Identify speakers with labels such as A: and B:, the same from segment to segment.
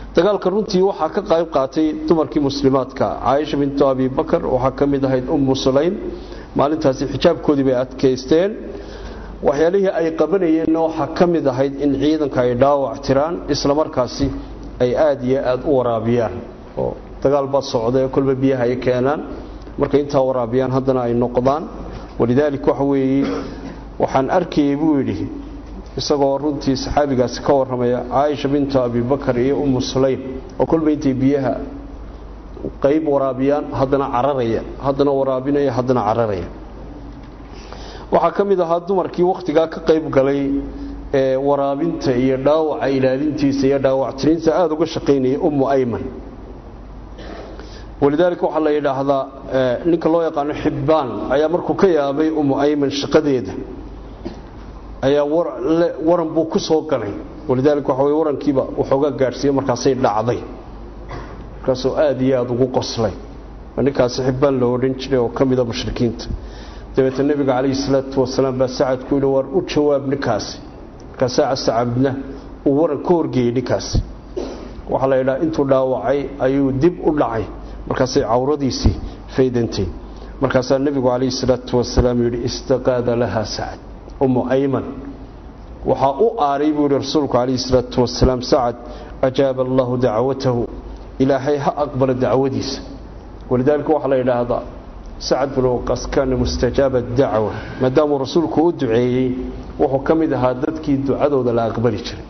A: dagaalka runtii waxa ka qayb qaatay dumarkii muslimaadka Aisha bint Abi Bakr waxa kamid ahayd Sulaym maalintaasi xijaabkoodii bay adkeysteen waxyaalihii ay qabanayeen waxa kamid ahayd in ciidanka ay dhaawac tiraan isla markaasi ay aad iyo aad u waraabiyaan oo dagaal ba socday kulba biyaha ay keenaan marka inta waraabiyaan haddana ay noqdaan walidaalika waxa weeye waxaan arkay buu yiri isagoo runtii saxaabigaas ka waramaya Aisha bint Abi Bakr iyo Sulaym oo kulba intay biyaha qayb waraabiyaan haddana cararaya haddana waraabinaya haddana cararaya waxa kamid ahaa dumarkii waqtiga ka qayb galay ee waraabinta iyo dhaawaca ilaalintiisa iyo dhaawactiinta aad uga shaqeynayay Ayman walidaalika waxa la yiraahdaa ninka loo yaqaan Hibbaan ayaa markuu ka yaabay Ayman shaqadeeda ayaa waran buu ku soo galay walidaalika waxa warankiiba wuxuu gaarsiiyay markaasay dhacday kaasoo aad iyo aad ugu qoslay ninkaas Hibbaan loo odhan jiray oo kamid ah mushrikiinta dabeetana nabiga kaleey salaatu wasalaam baa saacad ku yiri war u jawaab ninkaas ka saacadna uu waran ka horgeeyay ninkaas waxa la yiraahdaa intuu dhaawacay ayuu dib u dhacay markaasay cawradiisii faydantay markaasaa nabiga kaleey salaatu wasalaam yiri istaqaada laha saacad Ayman waxa uu aaray buu rasuulku kaleey salaatu wasalaam saacad ajaaba Allah da'watahu ilaahay ha aqbal da'wadiisa walidaalka waxa la yiraahdaa سعد بن وقاص كان مستجاب الدعوة ما دام رسولك ودعي وهو كمد هادتك دعاءه لا أقبل جري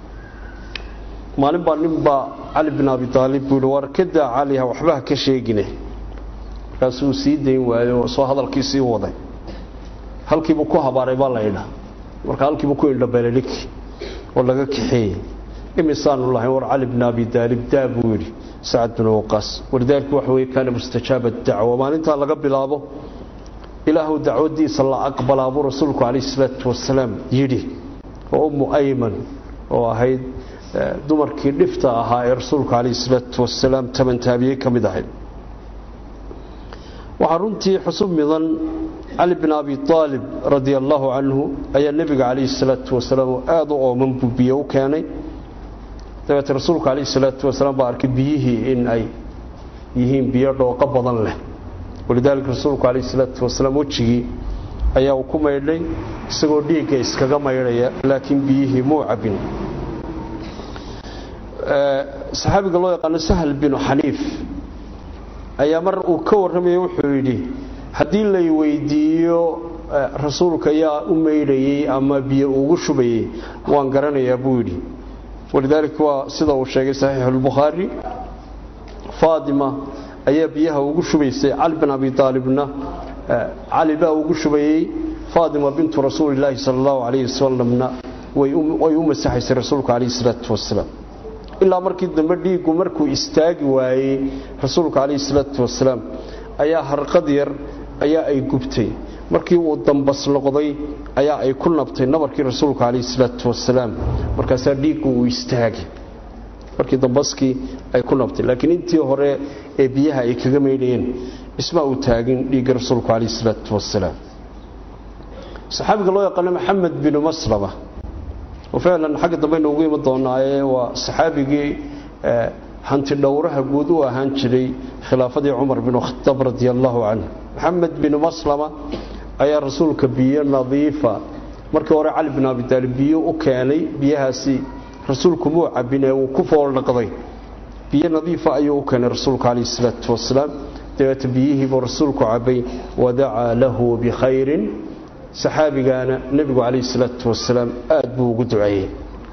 A: ما نبى علي بن أبي طالب بلور كده عليها وحبها كشيء جنيه رسول سيدين وصو هذا الكيسي وضع هل كي بكوها باري بالله هنا هل كي بكو إلا بلالك ولا كحي إمسان الله ور علي بن أبي طالب دابوري سعد بن وقاص ولذلك وحوي كان مستجاب الدعوة ما انت لقى بلابه إله دعودي صلى الله أقبل أبو رسولك عليه الصلاة والسلام يدي أيمن وهيد دمر كي لفتها رسولك عليه الصلاة والسلام تمن تابعي كمدهين وحرنتي حسب مظن علي بن أبي طالب رضي الله عنه أي النبي عليه الصلاة والسلام آضع من ببيه وكاني dabeet rasuulku kaleey salaatu wasalaam baa arkay biyihii in ay yihiin biyo dhooqa badan leh walidaalka rasuulku kaleey salaatu wasalaam wajigi ayaa uu ku meeydhay isagoo dhiigga iskaga meeydaya laakiin biyihii muu cabin saxaabiga loo yaqaan Sahal bin Hanif ayaa mar uu ka warramay wuxuu yiri hadii la weydiiyo rasuulka yaa u meeydayay ama biyo ugu shubayay waan garanayaa buu yiri ولذلك هو سيده وشيغي صحيح البخاري فاطمه ايا بيها ugu shubaysay Ali bin Abi Talibna Ali baa ugu shubayay Fatima bint Rasuulillah sallallahu alayhi wasallamna way masaxaysay rasuulka alayhi salatu wasalaam illa markii dambe dhiigu markuu istaagi waayay rasuulka alayhi salatu wasalaam ayaa harqad yar ayaa ay gubtay markii uu dambas noqday ayaa ay ku nabtay nabarkii rasuulka kaleey salaatu wasalaam markaas dhiigu uu istaagay markii dambaskii ay ku nabtay laakiin intii hore ee biyaha ay kaga meedheen isma uu taagin dhiiga rasuulka kaleey salaatu wasalaam saxaabiga loo yaqaan Muhammad bin Maslama oo ficlan xagga dambe ugu yimid doonaaye waa saxaabigii hanti dhowraha guud u ahaan jiray khilaafadii Umar bin Khattab radiyallahu anhu Muhammad bin Maslama ayaa rasuulka biyo nadiifa markii hore Ali bin Abi Talib biyo u keenay biyahaasi rasuulku muu cabinay uu ku fool dhaqday biyo nadiifa ayuu u keenay rasuulka kaleey salaatu wasalaam dabeetana biyihii buu rasuulku cabay wada'a lahu bi khayrin saxaabigana nabiga kaleey salaatu wasalaam aad buu ugu duceeyay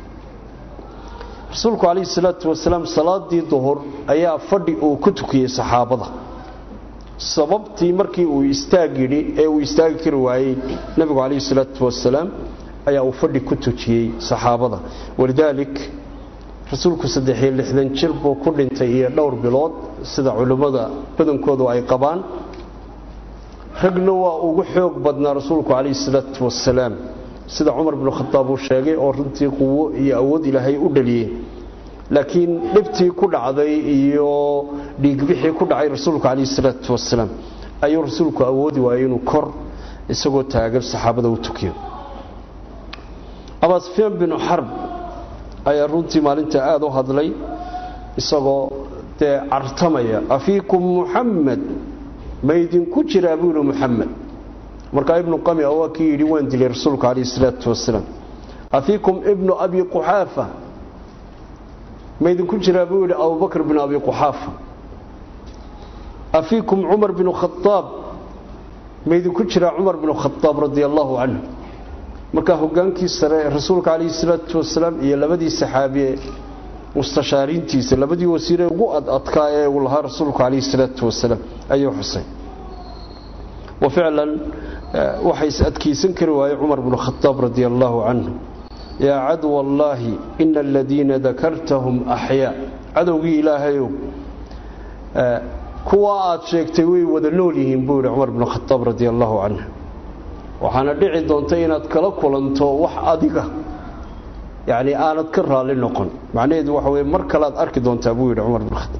A: rasuulku kaleey salaatu wasalaam salaadii duhur ayaa fadhi uu ku tukiyay saxaabada sababtii markii uu istaagiri ee uu istaagi kari waayay nabiga kaleey salaatu wasalaam ayaa uu fadhi ku tujiyay saxaabada walidalik rasuulku 360 jir buu ku dhintay iyo dhowr bilood sida culimada badankoodu ay qabaan ragna waa ugu xoog badnaa rasuulku kaleey salaatu wasalaam sida Umar bin Khattab uu sheegay oo runtii quwo iyo awood Ilaahay u dhaliyay laakiin dhibtii ku dhacday iyo dhiigbixii ku dhacay rasuulku kaleey salaatu wasalaam ayuu rasuulku awoodi waayay inuu kor isagoo taagan saxaabada u tukiyo Abu Sufyaan bin Harb ayaa runtii maalinta aad u hadlay isagoo dee cartamaya afiikum muxamed ma idinku jiraa buu yidhi muxamed markaa ibnu qami waa kii yidhi waan dilay rasuulka calayhi salaatu wasalaam afiikum ibnu abi quxaafa ma idinku jiraa buu yidhi abubakr bin abi quxaafa afiikum cumar bin khataab ma idinku jiraa cumar bin khataab radia allahu canhu markaa hogaankii sare rasuulka calayhi salaatu wasalaam iyo labadii saxaabiye mustashaariintiisa labadii wasiire ugu adadkaa ee uu lahaa rasuulku calayhi salaatu wasalaam ayuu xusay وفعلا وحيس أدكيسن كرواي عمر بن الخطاب رضي الله عنه يا عدو الله إن الذين ذكرتهم أحياء عدوي إلهي كواات شيكتوي وذنولهم بور عمر بن الخطاب رضي الله عنه وحنا دعي دونتين أتكلك ولنتو وح أدقة يعني أنا أتكرها للنقن معنى يدو وحوي مركلات أركي دونتا بور عمر بن الخطاب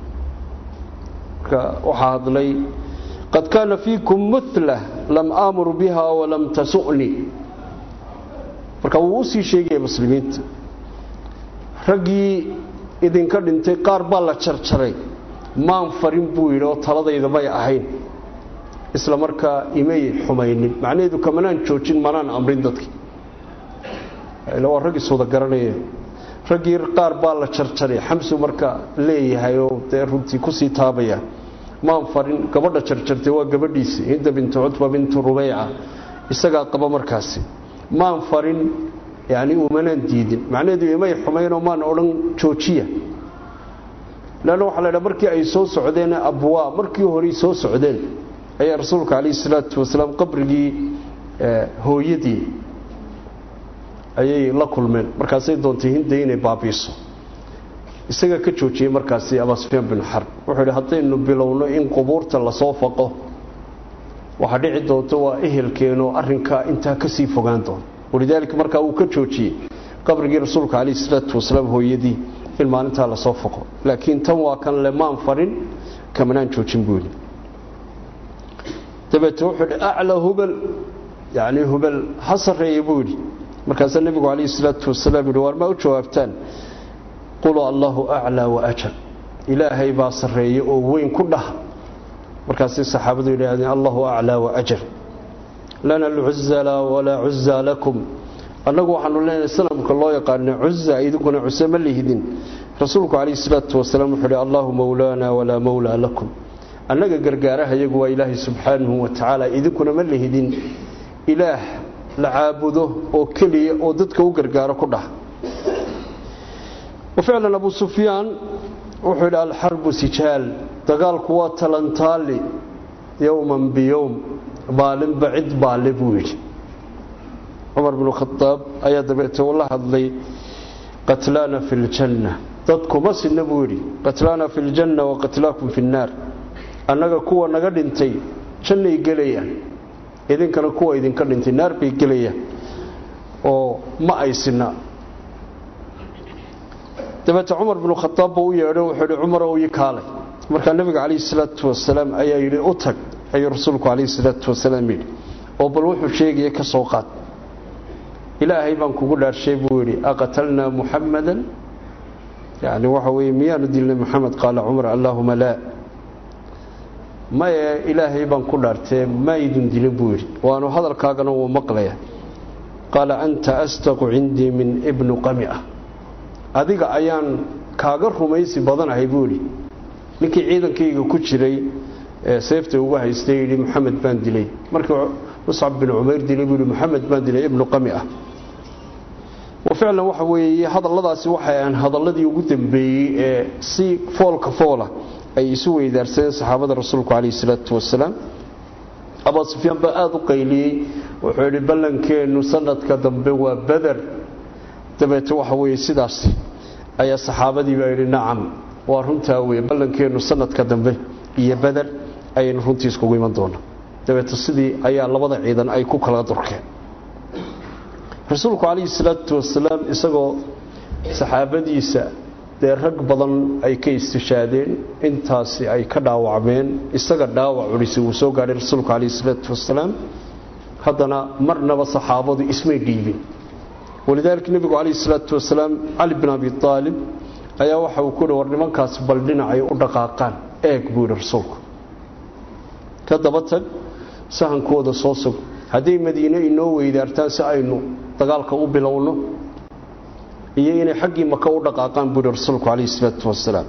A: وحاض لي قد كان فيكم مثله لم آمر بها ولم تسؤني marka uu sii sheegay muslimiinta ragii idin ka dhintay qaar baa la jarjaray maan farin buu yiri oo taladayda may ahayn isla markaa imay xumaynin macnaheedu kamanaan joojin manaan amrin dadkii ilaa ragii soo garanayay ragii qaar baa la jarjaray xamsu marka leeyahay oo runtii ku sii taabaya maan farin gabadha jarjartay waa gabadhiisii Hind bint Utba bint Rubay'a isaga qaba markaasi maan farin yani umanan diidin macnaheedu imay xumayno maan oran joojiya laana waxa la markii ay soo socdeen abwaa markii hore soo socdeen ayaa rasuulka kaleey salaatu wasalaam qabrigii hooyadii ayay la kulmeen markaasay doontay Hind inay baabiiso isaga ka joojiyay markaasi Abu Sufyaan bin Harb wuxuu yiri hadaynu bilowno in qubuurta la soo faqo waxa dhici doonto waa ehelkeeno arrinka inta ka sii fogaan doon walidaalka marka uu ka joojiyay qabrigii rasuulka kaleey salaatu wasalaam hooyadii in maalinta la soo faqo laakiin tan waa kan leemaan farin kamanaan joojin buuli tabato wuxuu a'la hubal yani hubal hasray buuli markaas nabigu kaleey salaatu wasalaam war ma u jawaabtaan qulu Allahu a'la wa ajal ilaahay baa sareeyay oo weyn ku dhax markaas saxaabadu yiraahdeen Allahu a'la wa ajal lana al-uzza wa la uzza lakum anagu waxaanu leenahay sanamka loo yaqaan uzza idinku usama lihidin rasuulku kaleey salaatu wasalaam wuxuu Allahu mawlana wa la mawla lakum anaga gargaaraha iyagu waa ilaahay subhanahu wa ta'ala idinkuna ma lihidin ilaah la caabudo oo kaliya oo dadka u gargaaro ku dhax وفعلا أبو سفيان وحول الحرب سجال دقال قوات تلنتالي يوما بيوم بالن بعد بالبوج عمر بن الخطاب أياد بيته والله هذلي قتلانا في الجنة تدكو بس النبوري قتلانا في الجنة وقتلاكم في النار أنك قوة نقد انتي جنة يقليا إذن كان قوة إذن كان انتي نار بيقليا وما أيسنا dabata Umar ibn Khattab uu yeeray wuxuu Umar oo yikaalay marka nabiga kaleey salaatu wasalaam ayaa yiri u tag ay rasuulku kaleey salaatu wasalaam yiri oo bal wuxuu sheegay ka soo qaad ilaahay baan kugu dhaarshay buu yiri aqatalna muhammadan yani waxa weey miyaan dilnay muhammad qaala Umar allahumma la ma ilaahay baan ku dhaartay ma idin dilin buu yiri waanu hadalkaagana uu maqlaya qaala anta astaqu indi min ibn qami'ah adiga ayaan kaaga rumaysi badanahay buuli ninkii ciidankayga ku jiray seefta ugu haystay yiri Muhammad baan dilay markii Mus'ab bin Umayr dilay buuli Muhammad baan dilay ibn Qami'ah وفعلا waxa weeye hadalladaasi waxay aan hadalladii ugu dambeeyay si foolka foola ay isu weydaarsan saxaabada rasuulku kaleey salaatu wasalaam Abu Sufyaan baa aad u qayliyay wuxuu yiri balankeenu sanadka dambe waa Badr tabeeto waxa weeye sidaas ayaa saxaabadii baa yiri nacam waa runtaa weeye balankeenu sanadka dambe iyo Badr ayaan runtii isku iman doona tabeeto sidii ayaa labada ciidan ay ku kala durkeen rasuulku kaleey salaatu wasalaam isagoo saxaabadiisa rag badan ay ka istishaadeen intaasi ay ka dhaawacmeen isaga dhaawac culisi uu soo gaaray rasuulku kaleey salaatu wasalaam haddana marnaba saxaabadu ismay dhiibin ولذلك النبي عليه الصلاة والسلام علي بن أبي طالب ayaa waxa uu ku war nimankaas bal dhinacay u dhaqaaqaan eeg buu rasuulku ka daba tag sahankooda soo sug haddii madiina inoo weydaartaan si aynu dagaalka u bilowno iyo inay xaggii Maka u dhaqaaqaan buu rasuulku kaleey salaatu wasalaam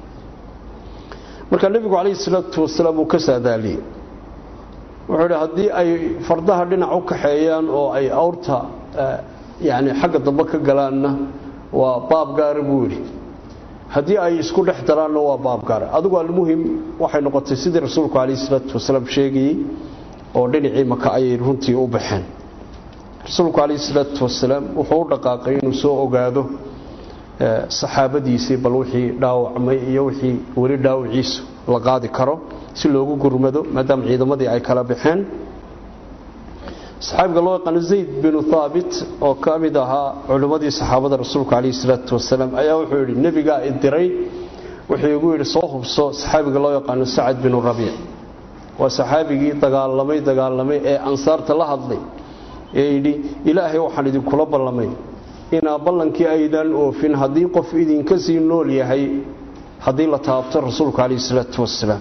A: marka nabigu kaleey salaatu wasalaam uu ka saadaaliyay wuxuu haddii ay fardaha dhinac u kaxeeyaan oo ay awrta yaani xagga damba ka galaanna waa baab gaar buu yiri haddii ay isku dhex daraanna waa baab gaar adigu almuhim waxay noqotay sidii rasuulku kaleey salaatu wasalaam sheegay oo dhinacii Maka ay runtii u baxeen rasuulku kaleey salaatu wasalaam wuxuu dhaqaaqay inuu soo ogaado saxaabadiisii bal wixii dhaawacmay iyo wixii wali dhaawiciisu la qaadi karo si loogu gurmado maadaama ciidamadii ay kala baxeen saxaabiga loo yaqaan Zayd bin Thabit oo kamid ahaa culimadii saxaabada rasuulka kaleey salaatu wasalaam ayaa wuxuu yiri nabiga idiray wuxuu ugu yiri soo hubso saxaabiga loo yaqaan Sa'd bin Rabi' waa saxaabigii dagaalamay ee ansaarta la hadlay ee yiri ilaahay waxaan idin kula ballamay ina ballankii aydan oofin hadii qof idin ka sii nool yahay hadii la taabto rasuulka kaleey salaatu wasalaam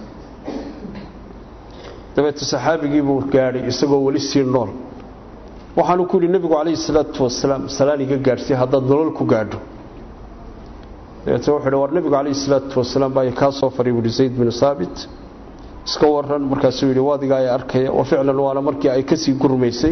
A: dabeet saxaabigii buu gaaray isagoo wali sii nool waxaanu ku yiri nabigu kaleey salaatu wasalaam salaaniga gaarsiy hadda nolol ku gaadho dabeet wuxuu war nabigu kaleey salaatu wasalaam baa ka soo fariibay Zayd bin Thabit iska waran markaas uu yiri waadiga ay arkay oo ficlan waana markii ay ka sii gurmaysay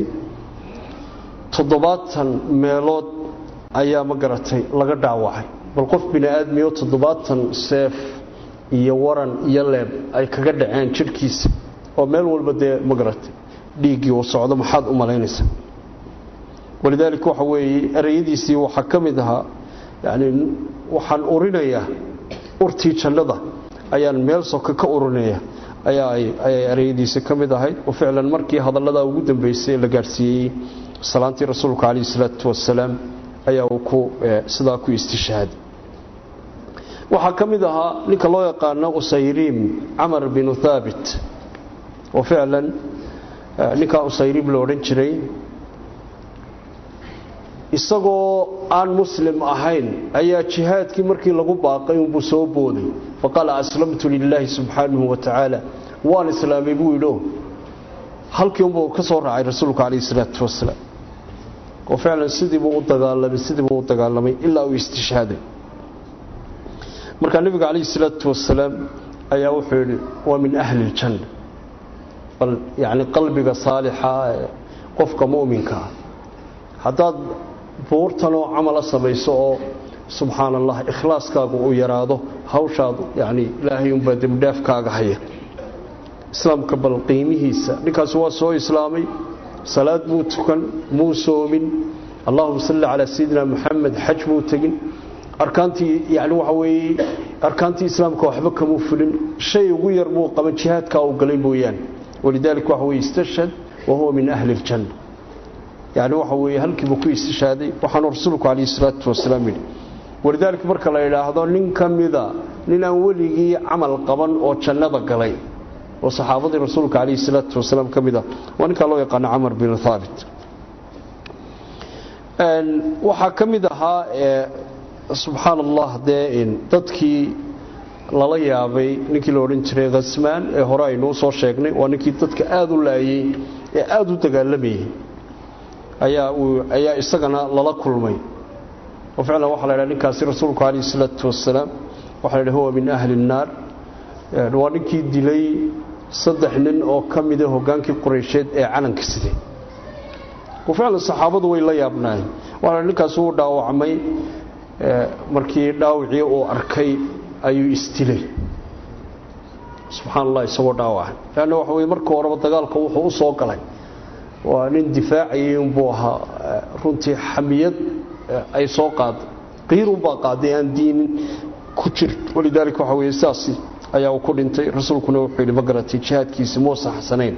A: 70 meelood ayaa ma garatay laga dhaawacay bal qof bini'aadmiyo 70 seef iyo waran iyo leeb ay kaga dhaceen jirkiisa oo meel walba ma garatay dhiigii uu socdo maxaad u malaynaysaa walidaalka waxa weeye erayadiisii waxa kamid aha yaani waxaan urinayaa urtii jannada ayaan meel soo ka urinaya ay erayadiisa kamid ahayd oo ficlan markii hadallada ugu dambeysay la gaarsiiyay salaantii rasuulka kaleey salaatu wasalaam ayaa uu ku sidaa ku istishhaaday waxa kamid aha ninka loo yaqaan Usayrim Amr bin Thabit oo ficlan ninka Usayrim loo oran jiray isagoo aan muslim ahayn ayaa jihaadkii markii lagu baaqay uu soo booday faqala aslamtu lillahi subhanahu wa ta'ala waan islaamay buu yidho halkii uu ka soo raacay rasuulka kaleey salaatu wasalaam oo ficlan sidii buu u dagaalamay ilaa uu istishhaaday marka nabiga kaleey salaatu wasalaam ayaa wuxuu yiri waa min ahli janna bal yaani qalbiga saalixa qofka muuminka hadaad buurtan oo amal samayso oo subhanallah ikhlaaskaagu uu yaraado hawshaadu yaani ilaahay un baa dibdhaafkaaga haya islaamka bal qiimihiisa ninkaas waa soo islaamay salaad buu tukan muusoomin allahumma salli ala sayyidina muhammad hajj buu tagin arkaantii yaani waxa weeye arkaantii islaamka waxba kama fulin shay ugu yar buu qaban jihaadka uu galay mooyaan walidaalka waxa weeye istashhad wa huwa min ahli aljanna يعني waxa weeye halkii buu ku istishaaday waxaan rasuulku kaleey salaatu wasalaam yiri walidaalka marka la yiraahdo nin kamida nin aan waligii amal qaban oo jannada galay oo saxaabadii rasuulka kaleey salaatu wasalaam kamida waa ninka loo yaqaan Amr bin Thabit waxa kamid aha subhanallah dadkii lala yaabay ninkii loo oran jiray Ghasman ee hore aynu soo sheegnay waa ninkii dadka aad u laayay ee aad u dagaalamay ayaa isagana lala kulmay oo ficlan waxa la yiraahdaa ninkaasi rasuulku kaleey salaatu wasalaam waxa la yiraahdaa huwa min ahli an-nar waa ninkii dilay 3 nin oo kamid ah hogaankii Quraysheed ee calanka siday oo ficlan saxaabadu way la yaabnaayeen waana ninkaas uu dhaawacmay markii dhaawacii uu arkay ayuu istilay subhanallah isagoo dhaawacay yaani waxa weey markii hore dagaalka wuxuu u soo galay waa nin difaaciyay buu ahaa runtii xamiyad ay soo qaad qiiru baa qaaday aan diin ku jir walidaalka waxa weeye saasi ayaa ku dhintay rasuulkuna wuxuu yiri magaratay jihaadkiisa moosa xasanayn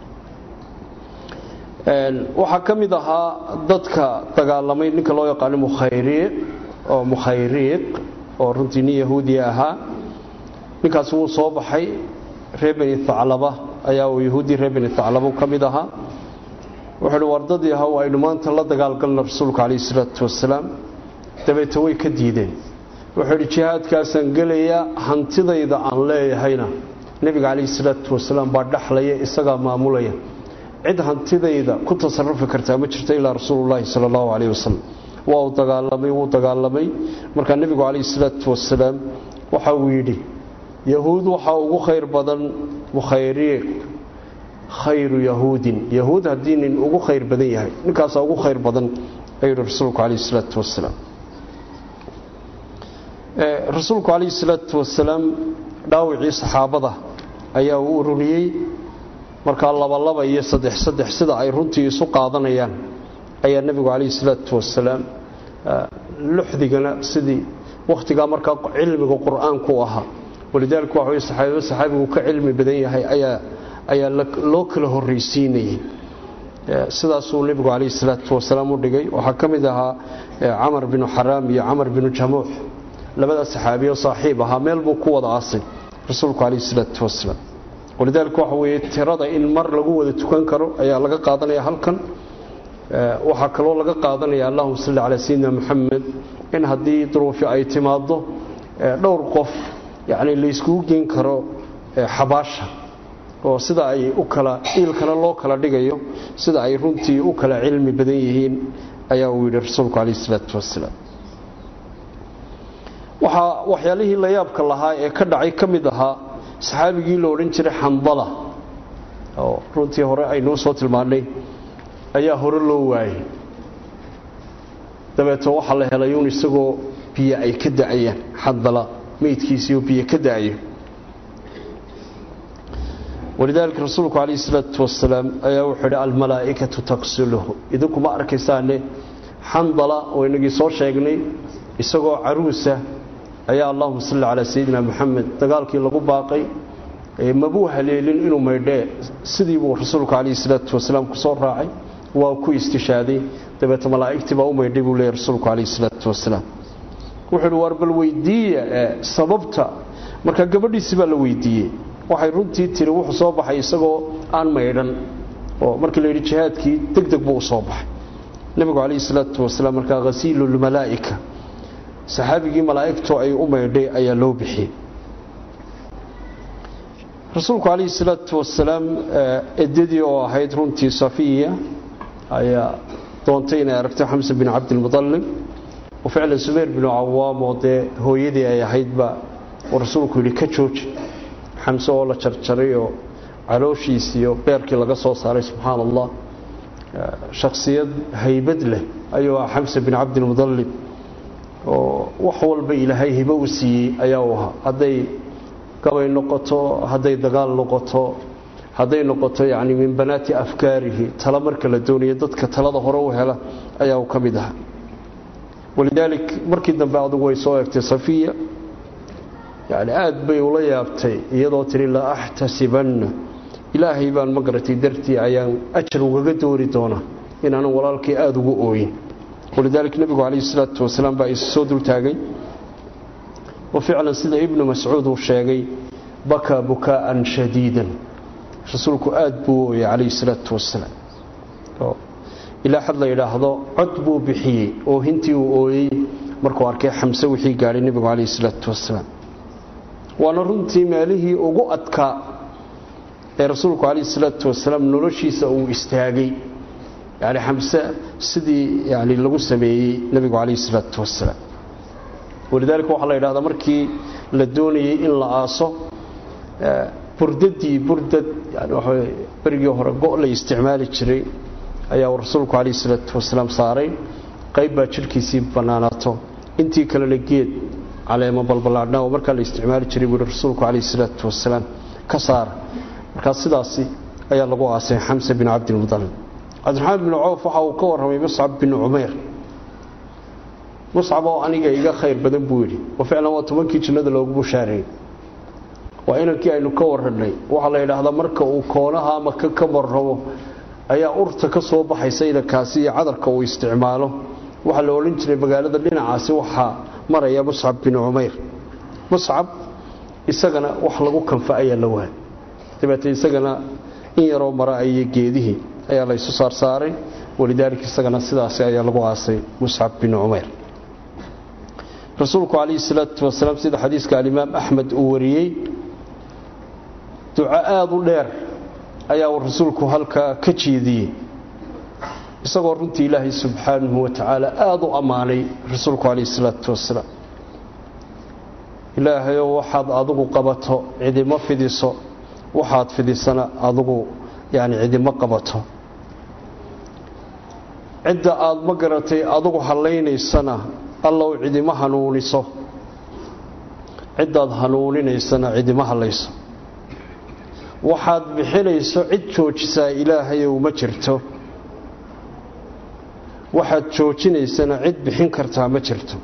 A: waxa kamid ahaa dadka dagaalamay ninka loo yaqaan Mukhayriq oo runtii nin yahuudi ahaa ninkaas uu soo baxay reer Bani Thaclaba ayaa uu yahuudi reer Bani Thaclaba kamid ahaa wuxuu wardadii ahaa aynu maanta la dagaalgalno rasuulka kaleey salaatu wasalaam dabeetay way ka diideen wuxuu jihaadkaasan galaya hantidayda aan leeyahayna nabiga kaleey salaatu wasalaam baa dhaxlaya isaga maamulaya cid hantidayda ku tasarrufi karta ma jirto ilaa rasuulullaahi sallallahu alayhi wasallam wuu dagaalamay marka nabiga kaleey salaatu wasalaam waxa uu yiri yahuud waxa ugu khayr badan khayru yahuudin yahuud hadinin ugu khayr badan yahay ninkaas ugu khayr badan ayuu rasuulku kaleey salaatu wasalaam rasuulku kaleey salaatu wasalaam dhaawicii saxaabada ayaa uu ururiyay marka laba iyo saddex sida ay runtii isu qaadanayaan ayaa nabigu kaleey salaatu wasalaam luxdigana sidii waqtiga marka cilmiga quraanku ahaa walidaalku waxa saxaabigu ka cilmi badan yahay ayaa loo kala horeysiinay sidaas uu nabigu kaleey salaatu wasalaam u dhigay waxa kamid ahaa Umar bin Haram iyo Umar bin Jamuh labada saxaabiyo saaxiib ahaa meel buu ku wada aasay rasuulku kaleey salaatu wasalaam walidaalku waxa weeye tirada in mar lagu wada tukan karo ayaa laga qaadanaya halkan waxa kale oo laga qaadanaya Allahumma salli ala sayyidina Muhammad in hadii duruufi ay timaado dhowr qof yaani la isku geen karo xabaasha oo sida ay u kala ilkana loo kala dhigayo sida ay runtii u kala cilmi badan yihiin ayaa uu yiri rasuulku kaleey salaatu wasalaam waxyaalihii la yaabka lahaa ee ka dhacay kamid ahaa saxaabigii la oran jiray Xandala oo runtii hore ay noo soo tilmaanay ayaa hore loo waayay dabeeto waxa la helay in isagoo biyo ay ka dacayaan Xandala meedkiisii biyo ka dacayo walidaalka rasuulku kaleey salaatu wasalaam ayaa wuxuu yiri almalaa'ikatu taqsiluhu idinku ma arkaysaane Xandala oo inagii soo sheegnay isagoo caruusa ayaa Allahumma salli ala sayyidina Muhammad dagaalkii lagu baaqay mabuu haleelin inuu maydhe sidii uu rasuulku kaleey salaatu wasalaam ku soo raacay waa ku istishaaday dabeetana malaa'iktii baa u maydhay buu leeyahay rasuulku kaleey salaatu wasalaam wuxuu war bal weydiiya sababta marka gabadhiisa baa la weydiiyay waxay runtii tiri wuxuu soo baxay isagoo aan maydhan oo markii la yiri jihaadkii degdeg buu soo baxay nabiga kaleey salaatu wasalaam marka ghasiilul malaa'ika saxaabigii malaa'iktu ay u maydhay ayaa loo bixiyay rasuulku kaleey salaatu wasalaam edadii oo ahayd runtii Safiya ayaa doontay inay aragto Hamza bin Abdul Muttalib oo ficlan Zubayr bin Awaam oo hooyadii ay ahayd ba rasuulku yiri ka jooji Hamza oo la jarjaray oo calooshiisa iyo beerkii laga soo saaray subhanallah shakhsiyad haybad leh ayuu Hamza bin Abdul Muttalib oo wax walba ilaahay hibo u siiyay ayaa uu ahaa haday gabay noqoto haday dagaal noqoto haday noqoto yaani min banaati afkaarihi tala marka la doonayo dadka talada hore u hela ayaa uu kamid ahaa walidaalك markii dambe adigu way soo eegtay Safiya yaani aad bay ula yaabtay iyadoo tiri la ahtasibanna ilaahay baan magaratay dartii ayaan ajr uga doori doona inaan walaalkii aad ugu ooyin ولذلك النبي عليه الصلاة والسلام بقى يسود التاجي وفعلا سيدنا ابن مسعود وشاقي بكى بكاء شديدا رسولك أدبو عليه الصلاة والسلام إلى حد لا يلاحظه عتبوا بحي وهنتي وأوي مركو أركي حمسة وحي قال النبي عليه الصلاة والسلام وأنا رنتي ماله وقعتك رسولك عليه الصلاة والسلام نرشي سأو استاجي يعني حمسة سدي يعني لغو سميي نبي عليه الصلاة والسلام ولذلك وحا الله يراهdo markii la doonayay in la aaso burdadii yani waxa barigii hore go' la isticmaali jiray ayaa rasuulku kaleey salaatu wasalaam saaray qayb baa jirkiisii banaanato intii kale la geed caleemo balbalaadna oo marka la isticmaali jiray buu rasuulku kaleey salaatu wasalaam ka saar marka sidaas ayaa lagu aasay Hamza bin Abdul Muttalib Abdurrahman bin Auf waxa uu ka warramay Mus'ab bin Umayr Mus'ab oo aniga iga khayr badan buu yiri oo ficlan waa tobankii jannada loogu bushaaray waa inankii aynu ka warranay waxa la yiraahdaa marka uu koonaha Makka ka marrabo ayaa urta ka soo baxaysa ila kaasi cadarka uu isticmaalo waxa la oran jiray magaalada dhinacaasi waxa maraya Mus'ab bin Umayr Mus'ab isagana wax lagu kanfaaya la waa tabaatay isagana in yaro mara ay geedihii ayaa la isu saaray walidaalka isagana sidaas ayaa lagu aasay Mus'ab bin Umayr rasuulku calayhi salaatu wasalaam sida xadiiska alimaam axmed uu wariyey duco aad u dheer ayaa uu rasuulku halkaa ka jeediyey isagoo runtii ilaahay subxaanahu wa tacaala aad u ammaanay rasuulku calayhi salaatu wasalaam ilaahayow waxaad adigu qabato cidima fidiso waxaad fidisana adigu cidima qabato cidda aad ma garatay adigu hallaynaysana allow cidima hanuuniso ciddaad hanuuninaysana cidima hallayso waxaad bixinayso cid joojisaa ilaahayow ma jirto waxaad joojinaysana cid bixin kartaa ma jirto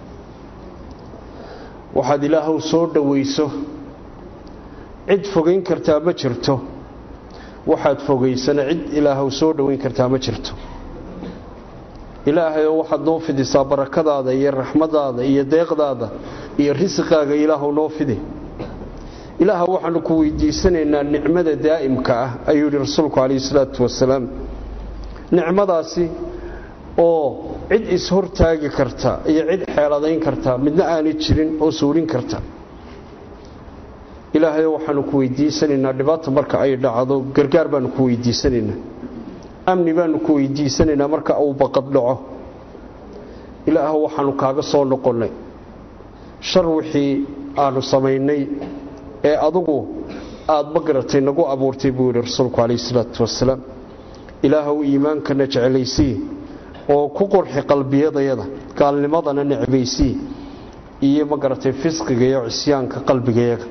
A: waxaad ilaahow soo dhowayso cid fogayn kartaa ma jirto waxaad fogaysana cid ilaahow soo dhowayn kartaa ma jirto ilaahayow waxaad noo fidisaa barakadaada iyo raxmadaada iyo deeqdaada iyo risqaaga ilaahow noo fidi ilaaha waxaanu ku weydiisanaynaa nicmada daa'imka ah ayuu yidhi rasuulku calayhi salaatu wasalaam nicmadaasi oo cid is-hortaagi karta iyo cid xeeladayn karta midna aanay jirin oo suurin karta ilaahayow waxaanu ku weydiisanaynaa dhibaata marka ay dhacdo gargaar baanu ku weydiisanaynaa amni baanu ku weydiisanaynaa marka uu baqad dhaco ilaahu waxaanu kaaga soo noqonnay shar wixii aanu samaynay ee adugu aad ma garatay nagu abuurtay buu yidhi rasuulku calayhi salaatu wasalaam ilaahow iimaankana jeclaysii oo ku qurxi qalbiyadayada gaalnimadana necbaysii iyo ma garatay fisqiga iyo cisyaanka qalbigayaga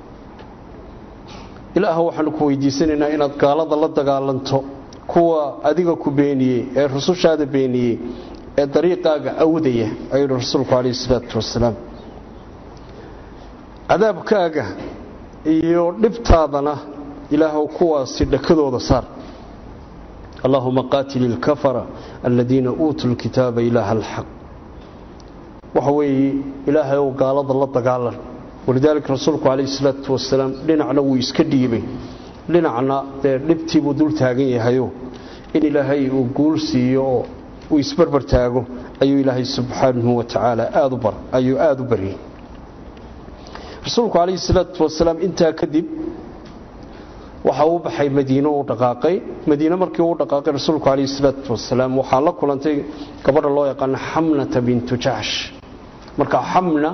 A: ilaahow waxaanu ku weydiisanaynaa inaad gaalada la dagaalanto kuwa adiga ku beeniyey ee rusushaada beeniyey ee dariiqaaga awdaya ayuu rasuulku calayhi salaatu wasalaam cadaabkaaga iyo dhibtaadana ilaahow kuwaasi dhakadooda saar اللهم قاتل الكفر الذين أوتوا الكتاب إله الحق وحوي إلهي وقال الله تعالى ولذلك رسولك عليه الصلاة والسلام لنعنا ويسكديبي لنعنا نبتي بدول تاغين يهيو إن إلهي وقول سيو ويسبربر تاغو أي إلهي سبحانه وتعالى آذبر أي آذبري رسولك عليه الصلاة والسلام انت كذب waxa uu baxay Madiina oo dhaqaaqay Madiina markii uu dhaqaaqay rasuulku kaleey salaatu wasalaam waxa la kulantay gabadha loo yaqaan Hamna bint Jahsh marka Hamna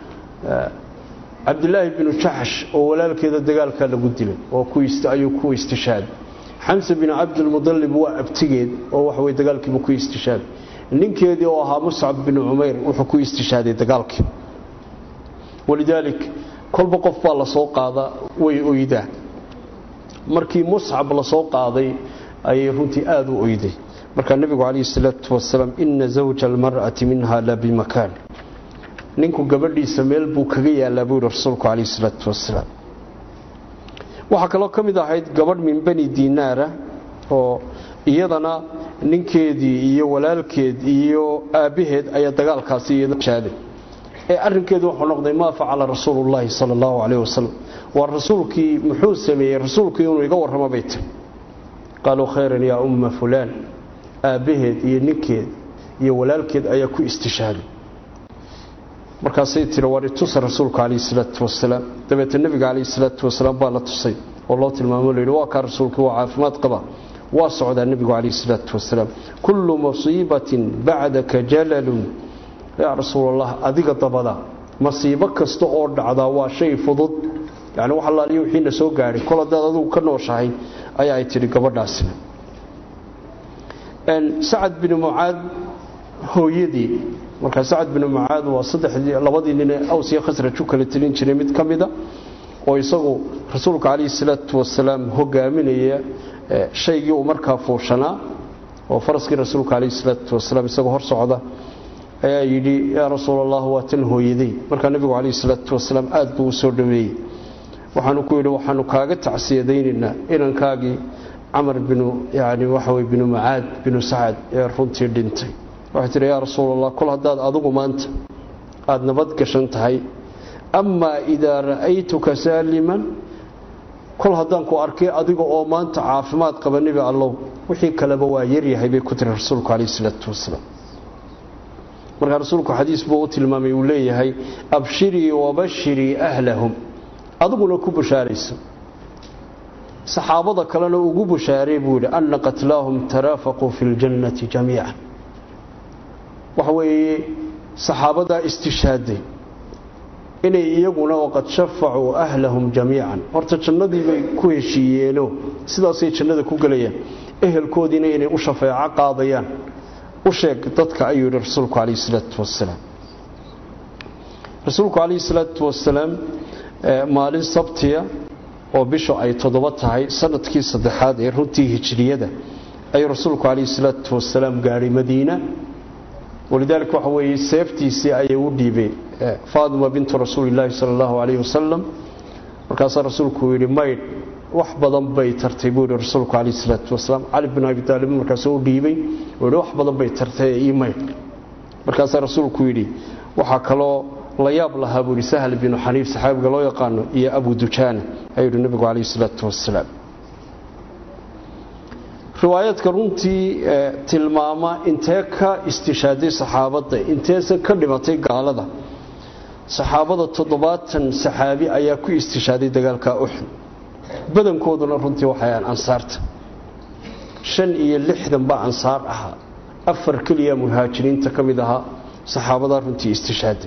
A: Abdullah ibn Jahsh oo walaalkeeda dagaalka lagu dilay oo ku istishaad Hamza bin Abdul Muttalib waa abtigeed oo wax way dagaalkii ku istishaad ninkeedii oo ahaa Mus'ab bin Umayr wuxuu ku istishaaday dagaalkii walidalik kolba qof baa la soo qaada way ooydaa markii Mus'ab la soo qaaday ay runtii aad u ooyday marka nabigu kaleey salaatu wasalaam inna zawja almar'ati minha la bi makan ninku gabadhiisa meel buu kaga yaalaa buu rasuulku kaleey salaatu wasalaam waxa kale oo kamid ahayd gabadh min bani Dinaara oo iyadana ninkeedii iyo walaalkeed iyo aabaheed ay dagaalkaasi iyada jaaday ee arrinkeedu wuxuu noqday ma facala rasuulullaahi sallallahu alayhi wasallam wa rasuulkii muxuu sameeyay rasuulkii inuu iga warramo bayt qaaluu khayran ya umma fulan aabaheed iyo ninkeed iyo walaalkeed ayaa ku istishaaday markaasay tiri war tus rasuulka kaleey salaatu wasalaam dabeeta nabiga kaleey salaatu wasalaam baa la tusay oo loo tilmaamay leeyahay waa ka rasuulku waa caafimaad qaba waa socdaa nabiga kaleey salaatu wasalaam kullu musiibatin ba'daka jalalun ya rasuulallah adiga dabada masiibo kasto oo dhacda waa shay fudud yani waxa la leeyahay wixii soo gaaray kala dad adigu ka nooshahay ayaa ay tiri gabadhaasina Sa'ad bin Mu'aad hooyadii marka Sa'ad bin Mu'aad waa labadii nin ee Aws iyo Khasraj ku kala talin jiray mid kamida oo isagu rasuulka kaleey salaatu wasalaam hogaaminaya shaygii uu markaa fooshanaa oo faraskii rasuulka kaleey salaatu wasalaam isagu hor socda ayaa yidhi yaa rasuulallah waa tan hooyaday marka nabigu kaleey salaatu wasalaam aad buu u soo dhaweeyay waxaanu ku yidhi waxaanu kaaga tacsiyadaynaynaa inankaagii Amr bin waxa bin Mu'aad bin Sa'ad ee runtii dhintay waxa tiri yaa rasuulallah kul hadaad adigu maanta aad nabad gashan tahay amma idha ra'aytuka saliman kul hadaan ku arkay adiga oo maanta caafimaad qaba nabi Allah wixii kaleba waa yar yahay bay ku tiri rasuulka kaleey salaatu wasalaam marka rasuulku xadiis buu tilmaamay uu leeyahay abshiri wa bashiri ahlahum aduguna ku bashaarayso saxaabada kalena ugu bashaaray buu yiri anna qatlahum tarafaqu fil jannati jamii'an waxa weeye saxaabada istishhaaday inay iyaguna waqad shafa'u ahlahum jamii'an horta jannadii bay ku heshiiyeeno sidaas ay jannada ku galayaan ehelkoodina inay u shafaaco qaadayaan u sheeg dadka ayuu rasuulku kaleey salaatu wassalaam rasuulku kaleey salaatu wassalaam maalin sabtiya oo bisho ay 7 tahay sanadkii saddexaad ee runtii hijriyada ay rasuulku kaleey salaatu wassalaam gaaray Madiina ولذلك وحوي سيفتي سي اي وديبه فاطمه بنت رسول الله صلى الله عليه وسلم markaas rasuulku yiri mayd wax badan bay tartiibay rasuulku kaleey salaatu wasalaam Ali ibn Abi Talib markaas uu dhiibay wax badan bay tartay mayd markaas rasuulku yiri waxa kale la yaab lahaa buu Sahal ibn Hanif saxaabiga loo yaqaan iyo Abu Dujaan ayuu nabiga kaleey salaatu wasalaam riwaayadka runtii tilmaama intee ka istishaaday saxaabada inteesa ka dhimatay gaalada saxaabada 70 saxaabi ayaa ku istishaaday dagaalka Uhud badankooduna runtii waxay ansaarta 65 ba ansaar ahaa afar kaliya muhaajiriinta kamid aha saxaabada runtii istishaaday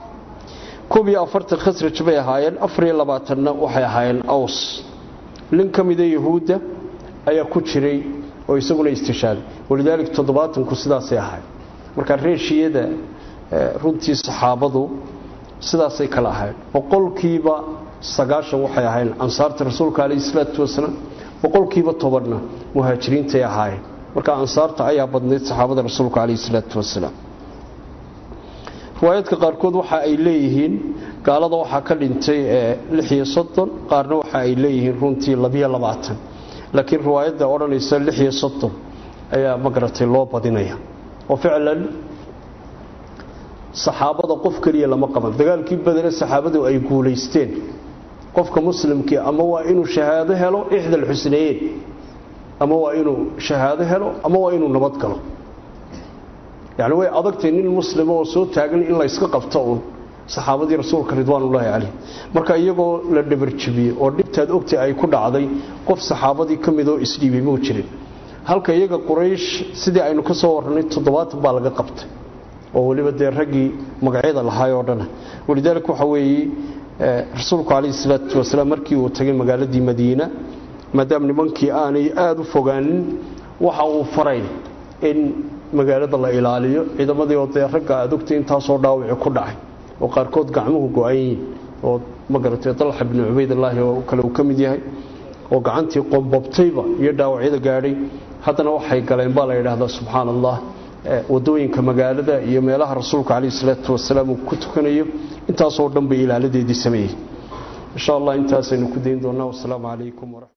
A: 40 khasraj bay ahaayeen 24na waxay ahaayeen aws lin kamid yahuuda ayaa ku jiray oo isaguna istishaaday walidaalك 70 ku sidaas ay ahayd marka reeshiyada runtii saxaabadu sidaas ay kala ahayd boqolkiiba 90 waxay ahaayeen ansaarta rasuulka kaleey salaatu wasalaam boqolkiiba 10na muhaajiriinta ay ahaayeen marka ansaarta ayaa badneed saxaabada rasuulka kaleey salaatu wasalaam riwaayadka qaarkood waxa ay leeyihiin gaalada waxa ka dhintay 36 qaarna waxa ay leeyihiin runtii 22 laakiin riwaayada oranaysa 36 ayaa magaratay loo badinaya oo ficlan saxaabada qof kaliya lama qaban dagaalkii badana saxaabadu ay guuleysteen qofka muslimkii ama waa inuu shahaado helo ixdal xusnayn ama waa inuu shahaado helo ama waa inuu nabad galo يعني way adagtay nin muslim oo soo taagan in la iska qabto oo saxaabadii rasuulka ridwaanullaahi calayhi marka iyagoo la dhabarjibiyay oo dhibtaad ogtay ay ku dhacday qof saxaabadii kamid oo isdhiibay ma jirin halka iyaga Quraysh sidii aynu ka soo warnay 70 baa laga qabtay oo waliba de ragii magacyada lahaay oo dhan walidaalku waxa weeyii rasuulku kaleey salaatu wasalaam markii uu tagay magaaladii Madiina maadaam nimankii aanay aad u fogaanin waxa uu faray in magaalada la ilaaliyo ciidamadii oo ragga adugtay inta soo dhaawac ku dhacay oo qaarkood gacmuhu go'ayeen oo magaratay Talha ibn Ubaydillah oo kale uu kamid yahay oo gacantii qombobtayba iyo dhaawacyada gaaray haddana waxay galeen baa la yiraahdaa subhanallah wadooyinka magaalada iyo meelaha rasuulka kaleey salaatu wasalaam ku tukanayo intaas oo dhan bay ilaaladeedii sameeyay insha Allah intaas aynu ku deyn doonaa. Wassalaamu alaykum.